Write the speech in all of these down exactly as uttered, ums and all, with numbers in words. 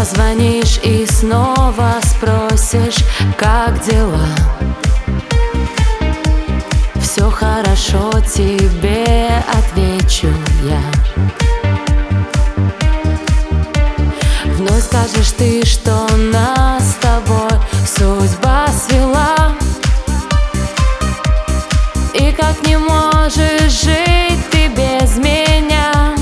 Позвонишь и снова спросишь, как дела. Все хорошо, тебе отвечу я. Вновь скажешь ты, что нас с тобой судьба свела, и как не можешь жить ты без меня.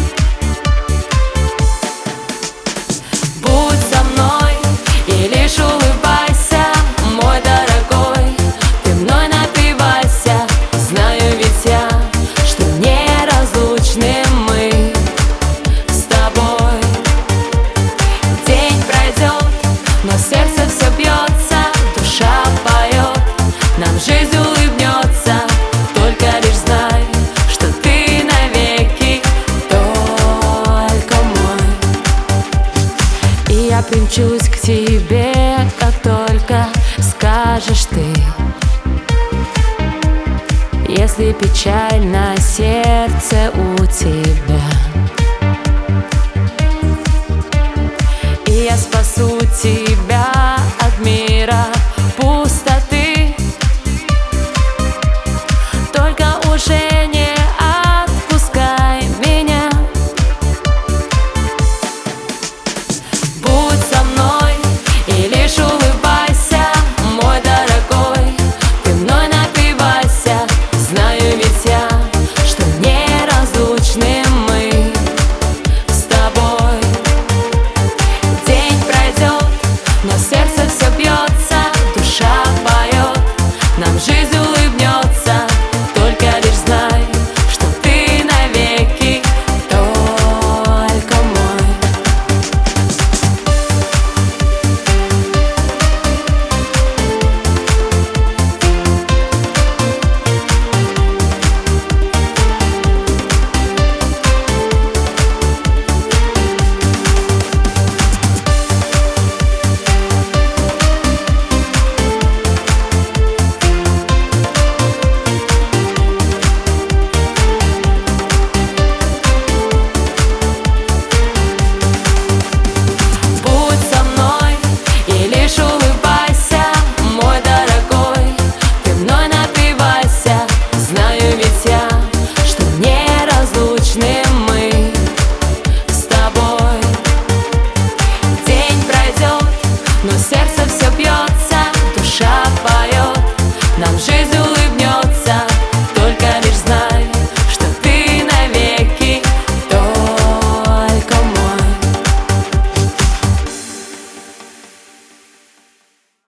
Будь со мной и лишь улыбайся, мой дорогой, ты мной напивайся. Знаю ведь я, что неразлучны мы с тобой. День пройдет, но сердце все бьется, душа поет, нам жизнь улыбнется. Только лишь знай, что ты навеки только мой. И я примчусь к тебе, как только скажешь ты. Если печаль на сердце у тебя, и я спасу тебя от мира пустоты. Только уже не отпускай меня. Будь со мной и лишь улыбайся, мой дорогой, ты мной напивайся. Знаю ведь я, что неразлучны мы с тобой. День пройдет, но сердце все бьется, душа поет, нам жизнь улыбнется. Только лишь знай, что ты навеки только мой. Но сердце все бьется, душа поет, нам